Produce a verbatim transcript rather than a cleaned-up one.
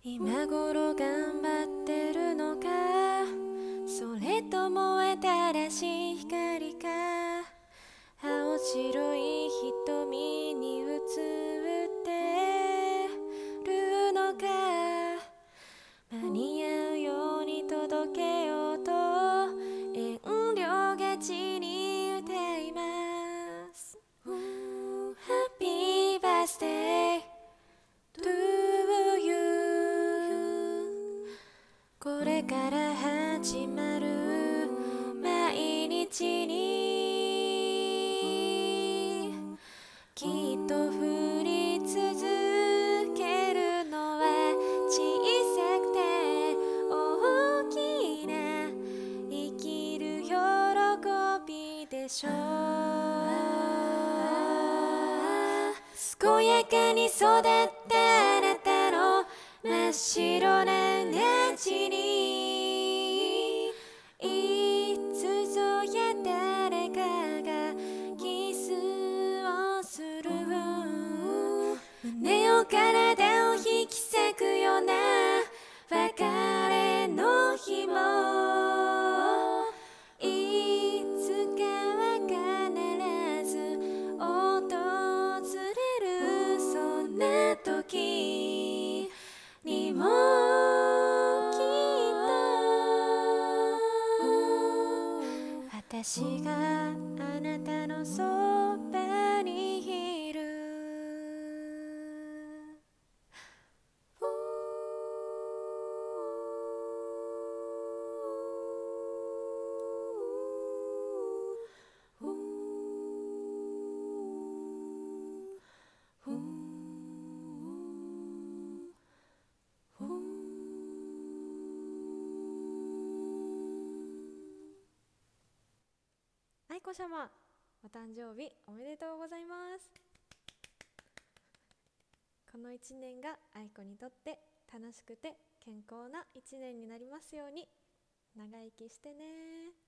今頃頑張ってるのか、それとも新しい光か、青白い瞳に映ってるのか、間に合うように届けようと遠慮がちに歌います。 Happy birthday to you。 これから始まる毎日にきっと降り続けるのは小さくて大きな生きる喜びでしょう。健やかに育ったあなたの真っ白な街に、いつぞや誰かがキスをする。胸を体を引き裂くような別れの日も、いつかは必ず訪れる。そんな時にもきっと私があなたのそばにいる。愛子様、お誕生日おめでとうございます。この一年が愛子にとって楽しくて健康な一年になりますように。長生きしてね。